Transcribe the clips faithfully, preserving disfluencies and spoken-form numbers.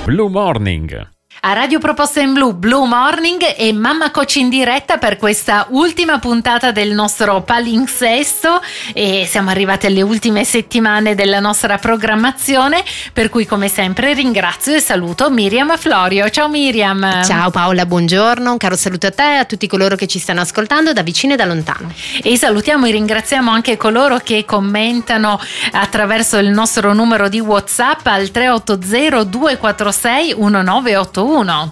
Blue Morning. A Radio Proposta in Blu, Blue Morning e Mamma Coach in diretta per questa ultima puntata del nostro palinsesto, e siamo arrivati alle ultime settimane della nostra programmazione, per cui come sempre ringrazio e saluto Miriam Florio. Ciao Miriam. Ciao Paola, buongiorno, un caro saluto a te e a tutti coloro che ci stanno ascoltando da vicino e da lontano. E salutiamo e ringraziamo anche coloro che commentano attraverso il nostro numero di WhatsApp al tre otto zero due quattro sei uno nove otto uno.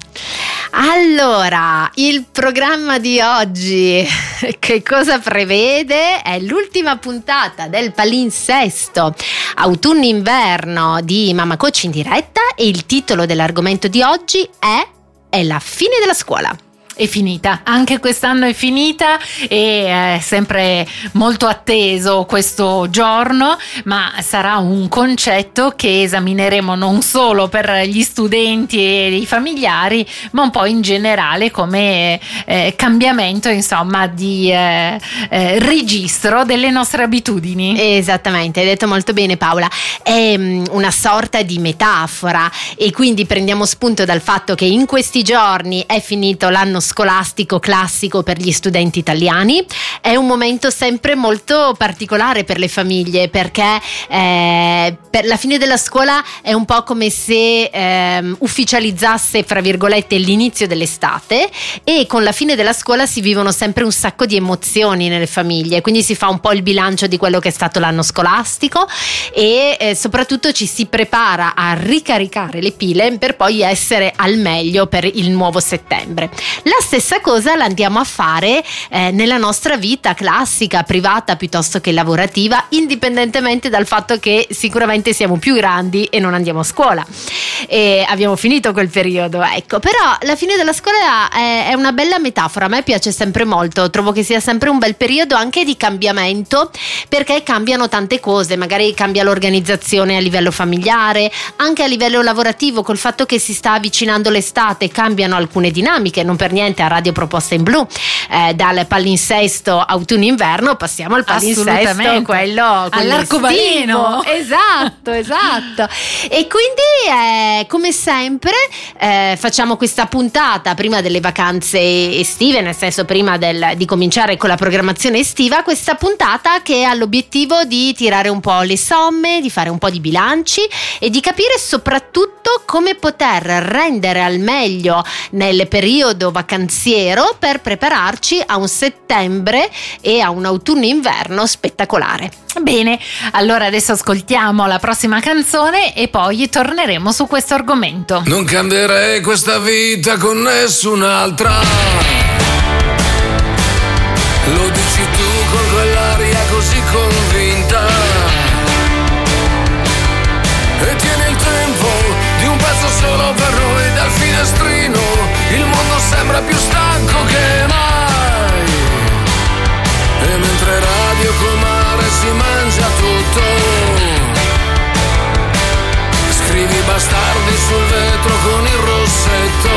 Allora, il programma di oggi che cosa prevede? È l'ultima puntata del palinsesto autunno-inverno di Mamma Coach in diretta e il titolo dell'argomento di oggi è È la fine della scuola. È finita, anche quest'anno è finita e è sempre molto atteso questo giorno, ma sarà un concetto che esamineremo non solo per gli studenti e i familiari, ma un po' in generale come eh, cambiamento, insomma, di eh, eh, registro delle nostre abitudini. Esattamente, hai detto molto bene Paola, è um, una sorta di metafora, e quindi prendiamo spunto dal fatto che in questi giorni è finito l'anno scolastico classico per gli studenti italiani. È un momento sempre molto particolare per le famiglie, perché eh, per la fine della scuola è un po' come se eh, ufficializzasse, fra virgolette, l'inizio dell'estate, e con la fine della scuola si vivono sempre un sacco di emozioni nelle famiglie, quindi si fa un po' il bilancio di quello che è stato l'anno scolastico e eh, soprattutto ci si prepara a ricaricare le pile per poi essere al meglio per il nuovo settembre. La stessa cosa la andiamo a fare eh, nella nostra vita classica, privata piuttosto che lavorativa, indipendentemente dal fatto che sicuramente siamo più grandi e non andiamo a scuola e abbiamo finito quel periodo, ecco. Però la fine della scuola è, è una bella metafora, a me piace sempre molto, trovo che sia sempre un bel periodo anche di cambiamento, perché cambiano tante cose, magari cambia l'organizzazione a livello familiare, anche a livello lavorativo, col fatto che si sta avvicinando l'estate cambiano alcune dinamiche. Non per niente a Radio Proposta in Blu eh, dal palinsesto autunno-inverno passiamo al palinsesto quello all'arcobaleno. Esatto, esatto. E quindi eh, come sempre eh, facciamo questa puntata prima delle vacanze estive, nel senso prima del, di cominciare con la programmazione estiva, questa puntata che ha l'obiettivo di tirare un po' le somme, di fare un po' di bilanci e di capire soprattutto come poter rendere al meglio nel periodo vacanziero per prepararci a un settembre e a un autunno-inverno spettacolare. Bene, allora adesso ascoltiamo la prossima canzone e poi torneremo su questo argomento. Non cambierei questa vita con nessun'altra. Lo dici tu con quell'aria così convinta. E tieni il tempo di un pezzo solo per noi. Dal finestrino il mondo sembra più stanco che mai. E mentre radio col mare si mangia tutto, scrivi bastardi sul vetro con il rossetto.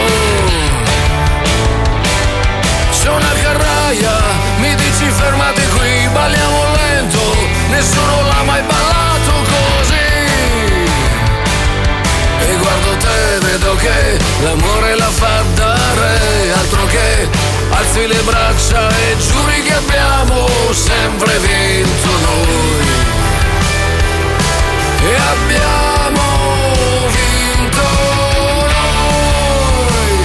C'è una carraia, mi dici fermate qui, balliamo lento, nessuno l'ha mai ballato così. E guardo te, vedo che l'amore la fa dare, altro che alzi le braccia e giuri che abbiamo sempre vinto noi. E abbiamo vinto noi.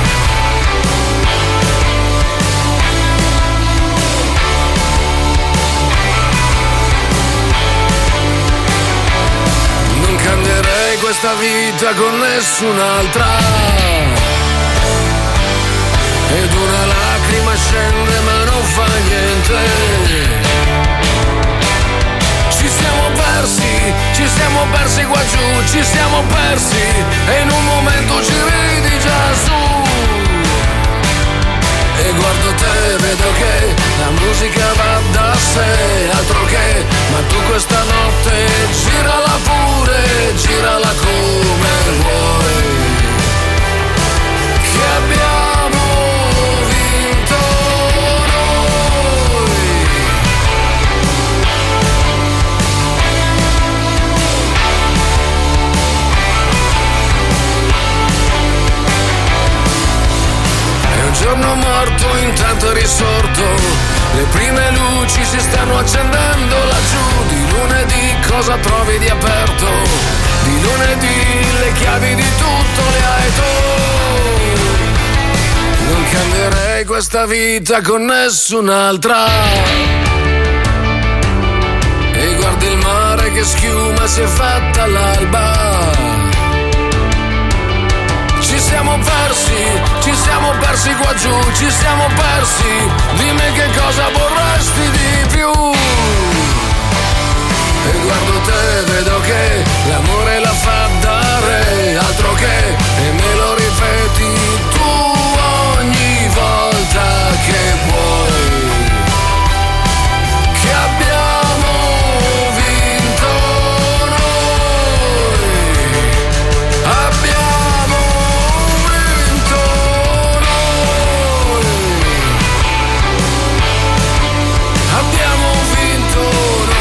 Non cambierei questa vita con nessun'altra. Ed una lacrima scende ma non fa niente. Ci siamo persi, ci siamo persi qua giù, ci siamo persi e in un momento ci ridi già su. E guardo te, vedo che la musica va da sé, altro che, ma tu questa notte girala pure, girala come vuoi. Che abbiamo vinto noi. tanto è risorto, le prime luci si stanno accendendo laggiù. Di lunedì cosa trovi di aperto? Di lunedì le chiavi di tutto le hai tu. Non cambierei questa vita con nessun'altra. E guardi il mare che schiuma si è fatta all'alba. Ci siamo persi, ci siamo persi qua giù, ci siamo persi. Dimmi che cosa vorresti di più. E guardo te, vedo che l'amore la fa dare, altro che, e me lo ripeti tu ogni volta che vuoi. Che abbiamo vinto noi, abbiamo vinto noi, abbiamo vinto noi.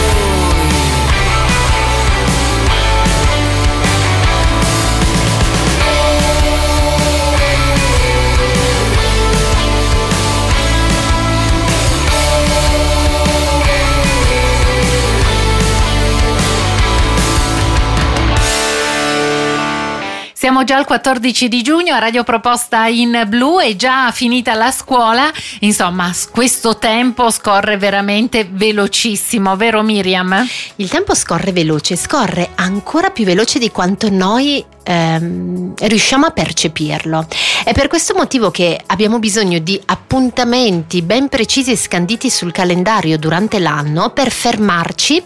Siamo già al quattordici di giugno, a Radio Proposta in Blu, è già finita la scuola, insomma questo tempo scorre veramente velocissimo, vero Miriam? Il tempo scorre veloce, scorre ancora più veloce di quanto noi ehm, riusciamo a percepirlo. È per questo motivo che abbiamo bisogno di appuntamenti ben precisi e scanditi sul calendario durante l'anno per fermarci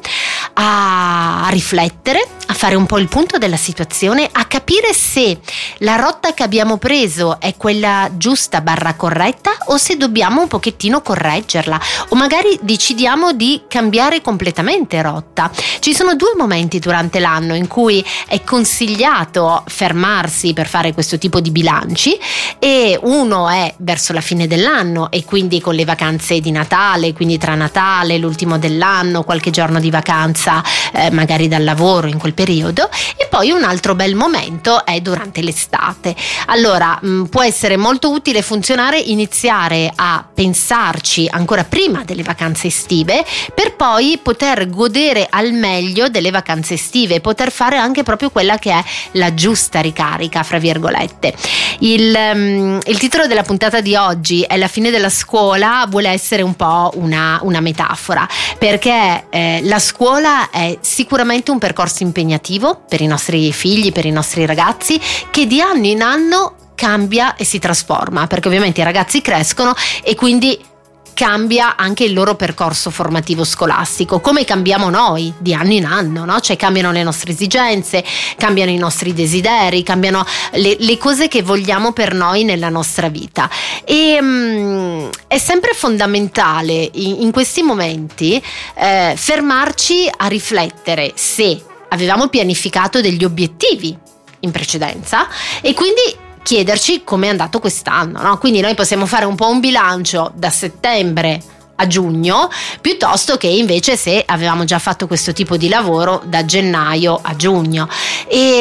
a riflettere, a fare un po' il punto della situazione, a capire se la rotta che abbiamo preso è quella giusta barra corretta o se dobbiamo un pochettino correggerla o magari decidiamo di cambiare completamente rotta. Ci sono due momenti durante l'anno in cui è consigliato fermarsi per fare questo tipo di bilanci, e uno è verso la fine dell'anno e quindi con le vacanze di Natale, quindi tra Natale, l'ultimo dell'anno, qualche giorno di vacanza eh, magari dal lavoro in quel periodo, e poi un altro bel momento è durante l'estate. Allora mh, può essere molto utile e funzionare iniziare a pensarci ancora prima delle vacanze estive per poi poter godere al meglio delle vacanze estive, poter fare anche proprio quella che è la giusta ricarica fra virgolette. Il, um, il titolo della puntata di oggi è La fine della scuola, vuole essere un po' una, una metafora, perché eh, la scuola è sicuramente un percorso impegnativo per i nostri figli, per i nostri ragazzi, che di anno in anno cambia e si trasforma, perché ovviamente i ragazzi crescono e quindi cambia anche il loro percorso formativo scolastico, come cambiamo noi di anno in anno, no? Cioè cambiano le nostre esigenze, cambiano i nostri desideri, cambiano le, le cose che vogliamo per noi nella nostra vita, e um, è sempre fondamentale in, in questi momenti eh, fermarci a riflettere se avevamo pianificato degli obiettivi in precedenza e quindi chiederci come è andato quest'anno, no? Quindi noi possiamo fare un po' un bilancio da settembre a giugno, piuttosto che invece se avevamo già fatto questo tipo di lavoro da gennaio a giugno. E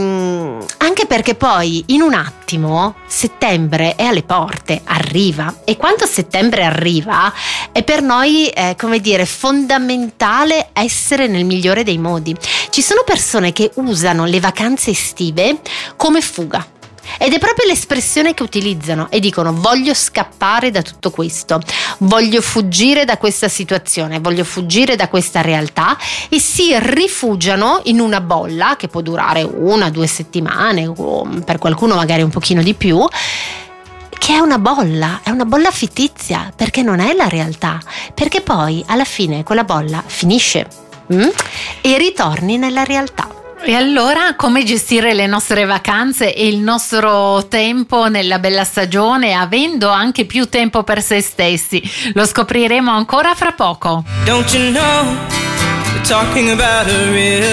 mh, anche perché poi in un attimo settembre è alle porte, arriva, e quando settembre arriva è per noi eh, come dire fondamentale essere nel migliore dei modi. Ci sono persone che usano le vacanze estive come fuga. Ed è proprio l'espressione che utilizzano e dicono: voglio scappare da tutto questo, voglio fuggire da questa situazione, voglio fuggire da questa realtà, e si rifugiano in una bolla che può durare una, due settimane o per qualcuno magari un pochino di più, che è una bolla, è una bolla fittizia, perché non è la realtà, perché poi alla fine quella bolla finisce mm? e ritorni nella realtà. E allora come gestire le nostre vacanze e il nostro tempo nella bella stagione, avendo anche più tempo per se stessi? Lo scopriremo ancora fra poco. Don't you know, we're talking about a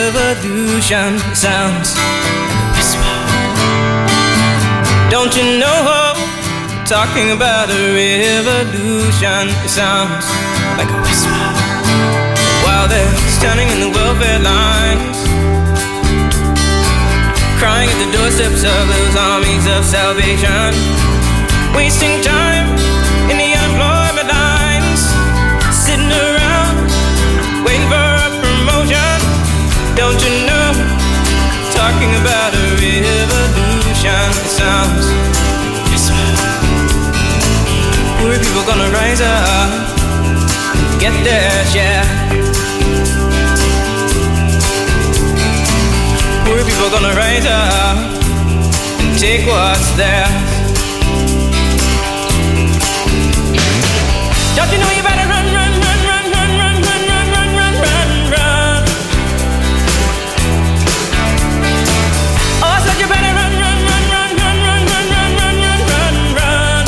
revolution, sounds like a whisper. Don't you know, we're talking about a revolution, it sounds like a whisper. While they're standing in the welfare lines, crying at the doorsteps of those armies of salvation, wasting time in the talking about a revolution. It sounds whisper. Poor people gonna rise up, get their share. Poor people gonna rise up and take what's theirs. Don't you know you better run, run, run, run, run, run, run, run, run, run, run, run. Oh, I said you better run, run, run, run, run, run, run, run, run, run, run, run.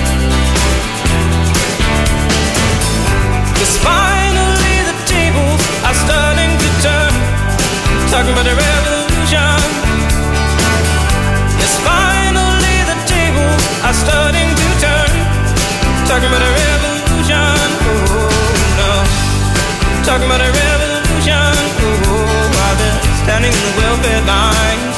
'Cause finally the tables are starting to turn. Talking about a revolution. Yes, finally the tables are starting to turn. Talking about a revolution. Oh no, talking about a revolution. Oh, while they're standing in the welfare lines,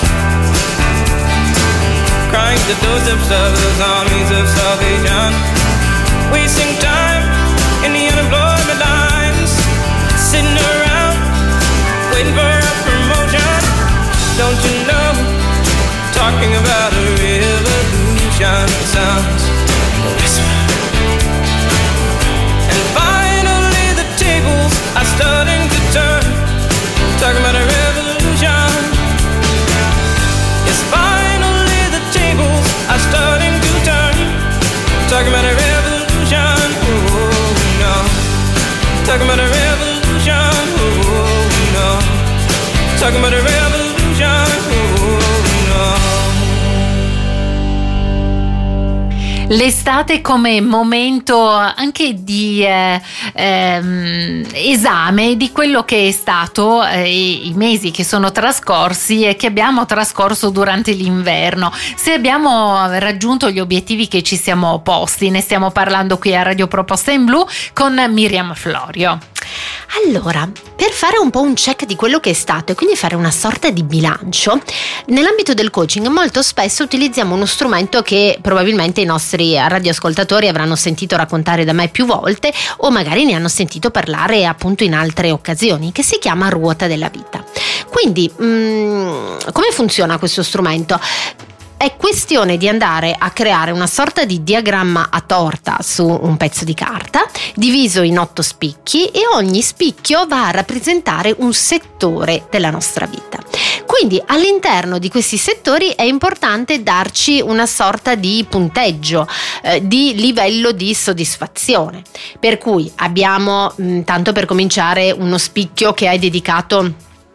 crying the doorsteps of those armies of salvation, wasting time in the unemployment lines, sitting around waiting for a promotion. Don't you know, talking about a revolution sounds a whisper. I'm starting to turn, talking about a revolution. Yes, finally the tables are starting to turn, talking about a revolution. Oh no, talking about a revolution. Oh no, talking about a revolution. Oh no. L'estate come momento anche di eh, ehm, esame di quello che è stato eh, i mesi che sono trascorsi e che abbiamo trascorso durante l'inverno. Se abbiamo raggiunto gli obiettivi che ci siamo posti, ne stiamo parlando qui a Radio Proposta in Blu con Miriam Florio. Allora, per fare un po' un check di quello che è stato e quindi fare una sorta di bilancio, nell'ambito del coaching molto spesso utilizziamo uno strumento che probabilmente i nostri radioascoltatori avranno sentito raccontare da me più volte o magari ne hanno sentito parlare appunto in altre occasioni, che si chiama ruota della vita. Quindi, mh, come funziona questo strumento? È questione di andare a creare una sorta di diagramma a torta su un pezzo di carta, diviso in otto spicchi, e ogni spicchio va a rappresentare un settore della nostra vita. Quindi all'interno di questi settori è importante darci una sorta di punteggio, eh, di livello di soddisfazione. Per cui abbiamo, mh, tanto per cominciare, uno spicchio che è dedicato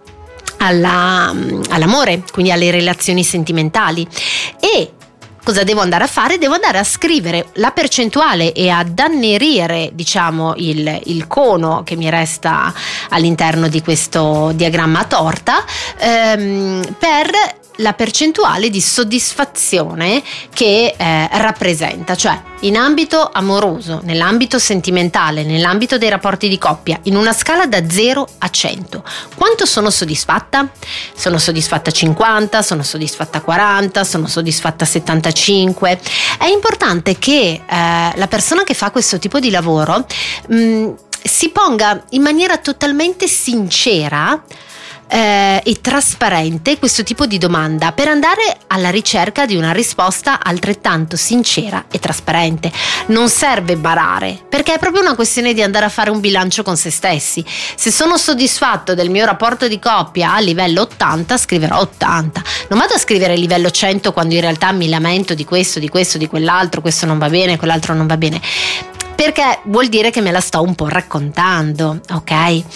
Alla, all'amore, quindi alle relazioni sentimentali. E cosa devo andare a fare? Devo andare a scrivere la percentuale e ad annerire, diciamo, il, il cono che mi resta all'interno di questo diagramma a torta ehm, per la percentuale di soddisfazione che eh, rappresenta, cioè in ambito amoroso, nell'ambito sentimentale, nell'ambito dei rapporti di coppia, in una scala da zero a cento. Quanto sono soddisfatta? Sono soddisfatta cinquanta, sono soddisfatta quaranta, sono soddisfatta settantacinque. È importante che eh, la persona che fa questo tipo di lavoro mh, si ponga in maniera totalmente sincera Eh, e trasparente questo tipo di domanda per andare alla ricerca di una risposta altrettanto sincera e trasparente. Non serve barare, perché è proprio una questione di andare a fare un bilancio con se stessi. Se sono soddisfatto del mio rapporto di coppia a livello ottanta, scriverò ottanta. Non vado a scrivere livello cento quando in realtà mi lamento di questo, di questo, di quell'altro, questo non va bene, quell'altro non va bene, perché vuol dire che me la sto un po' raccontando, ok?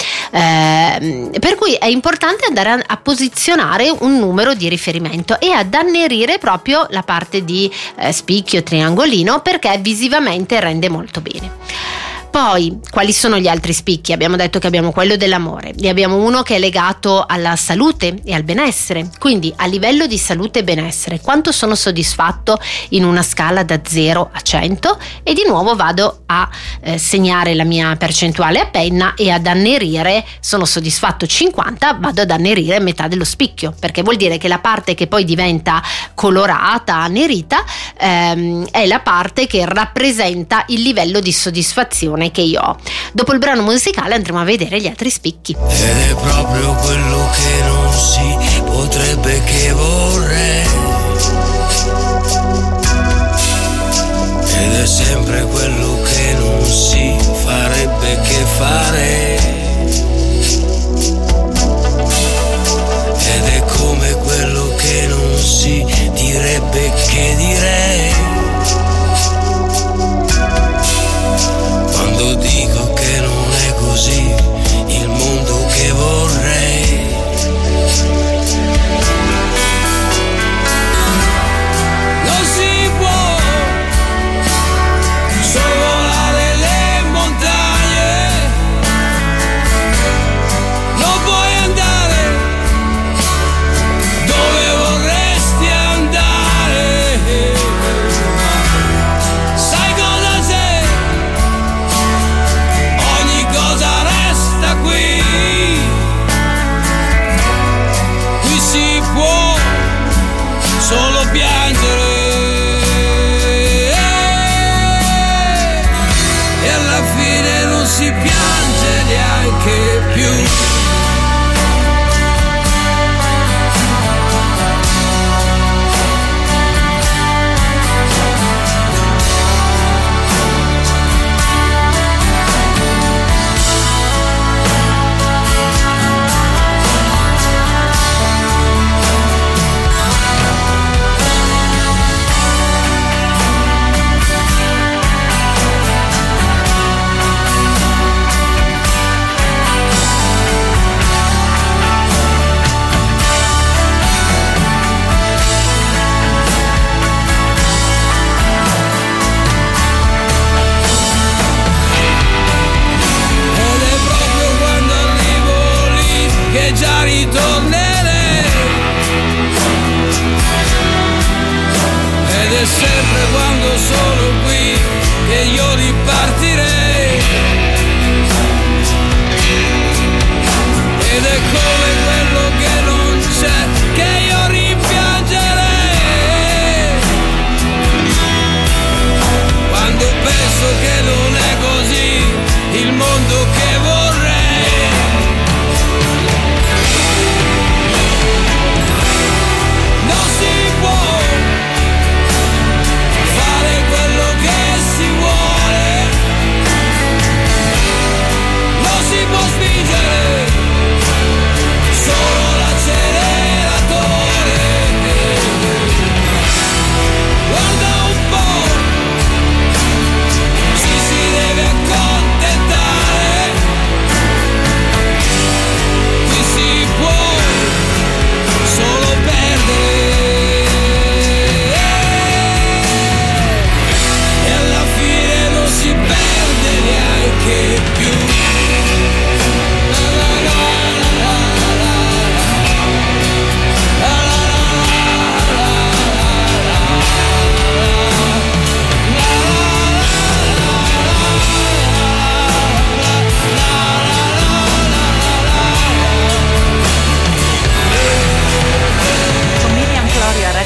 Eh, per cui è importante andare a, a posizionare un numero di riferimento e ad annerire proprio la parte di eh, spicchio, triangolino, perché visivamente rende molto bene. Poi, quali sono gli altri spicchi? Abbiamo detto che abbiamo quello dell'amore, ne abbiamo uno che è legato alla salute e al benessere, quindi a livello di salute e benessere, quanto sono soddisfatto in una scala da zero a cento, e di nuovo vado a eh, segnare la mia percentuale a penna e ad annerire. Sono soddisfatto cinquanta, vado ad annerire metà dello spicchio, perché vuol dire che la parte che poi diventa colorata, annerita, ehm, è la parte che rappresenta il livello di soddisfazione che io ho. Dopo il brano musicale andremo a vedere gli altri spicchi. Ed è proprio quello che non si potrebbe che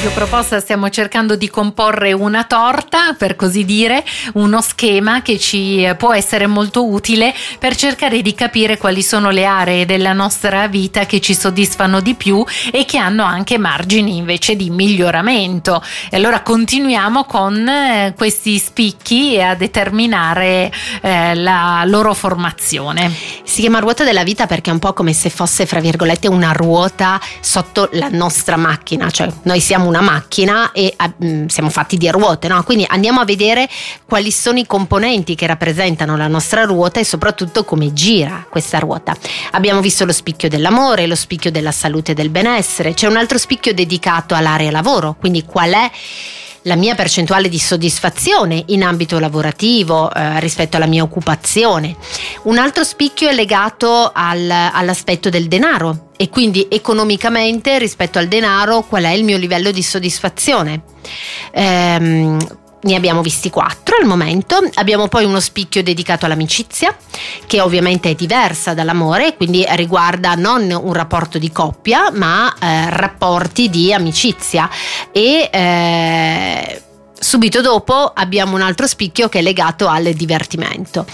Radio Proposta stiamo cercando di comporre una torta, per così dire, uno schema che ci può essere molto utile per cercare di capire quali sono le aree della nostra vita che ci soddisfano di più e che hanno anche margini invece di miglioramento. E allora continuiamo con eh, questi spicchi a determinare eh, la loro formazione. Si chiama ruota della vita perché è un po' come se fosse, fra virgolette, una ruota sotto la nostra macchina, cioè noi siamo una macchina e uh, siamo fatti di ruote, no? Quindi andiamo a vedere quali sono i componenti che rappresentano la nostra ruota e soprattutto come gira questa ruota. Abbiamo visto lo spicchio dell'amore, lo spicchio della salute e del benessere, c'è un altro spicchio dedicato all'area lavoro, quindi qual è la mia percentuale di soddisfazione in ambito lavorativo eh, rispetto alla mia occupazione. Un altro spicchio è legato al, all'aspetto del denaro e quindi economicamente rispetto al denaro qual è il mio livello di soddisfazione. Ehm, Ne abbiamo visti quattro al momento. Abbiamo poi uno spicchio dedicato all'amicizia, che ovviamente è diversa dall'amore, quindi riguarda non un rapporto di coppia, ma eh, rapporti di amicizia. E eh, subito dopo abbiamo un altro spicchio che è legato al divertimento.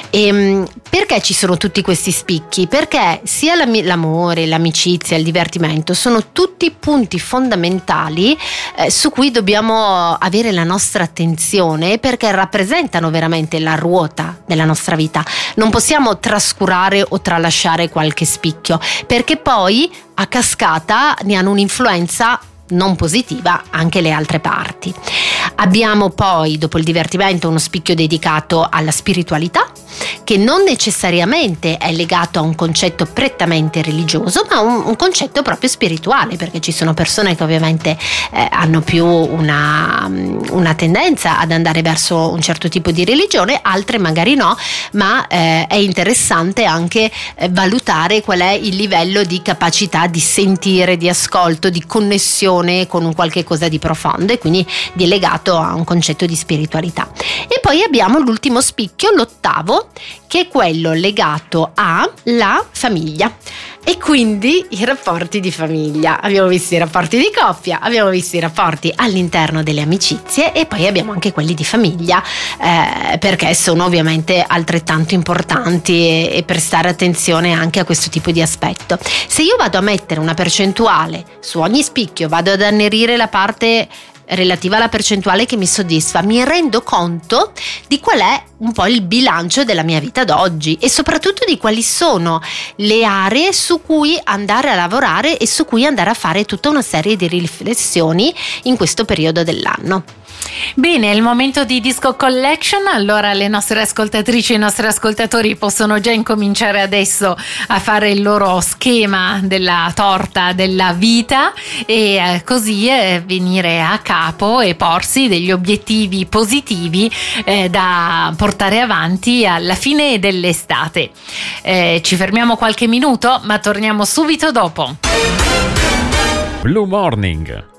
E, perché ci sono tutti questi spicchi? Perché sia l'amore, l'amicizia, il divertimento sono tutti punti fondamentali eh, su cui dobbiamo avere la nostra attenzione, perché rappresentano veramente la ruota della nostra vita. Non possiamo trascurare o tralasciare qualche spicchio, perché poi a cascata ne hanno un'influenza non positiva anche le altre parti. Abbiamo poi, dopo il divertimento, uno spicchio dedicato alla spiritualità, che non necessariamente è legato a un concetto prettamente religioso, ma un, un concetto proprio spirituale, perché ci sono persone che ovviamente eh, hanno più una, una tendenza ad andare verso un certo tipo di religione, altre magari no, ma eh, è interessante anche eh, valutare qual è il livello di capacità di sentire, di ascolto, di connessione con un qualche cosa di profondo e quindi di legato a un concetto di spiritualità. E poi abbiamo l'ultimo spicchio, l'ottavo, che è quello legato alla famiglia e quindi i rapporti di famiglia. Abbiamo visto i rapporti di coppia, abbiamo visto i rapporti all'interno delle amicizie e poi abbiamo anche quelli di famiglia, eh, perché sono ovviamente altrettanto importanti e, e prestare attenzione anche a questo tipo di aspetto. Se io vado a mettere una percentuale su ogni spicchio, vado ad annerire la parte relativa alla percentuale che mi soddisfa, mi rendo conto di qual è un po' il bilancio della mia vita d'oggi e soprattutto di quali sono le aree su cui andare a lavorare e su cui andare a fare tutta una serie di riflessioni in questo periodo dell'anno. Bene, è il momento di Disco Collection. Allora le nostre ascoltatrici e i nostri ascoltatori possono già incominciare adesso a fare il loro schema della torta della vita e eh, così eh, venire a capo e porsi degli obiettivi positivi eh, da portare avanti alla fine dell'estate. Eh, ci fermiamo qualche minuto, ma torniamo subito dopo. Blue Morning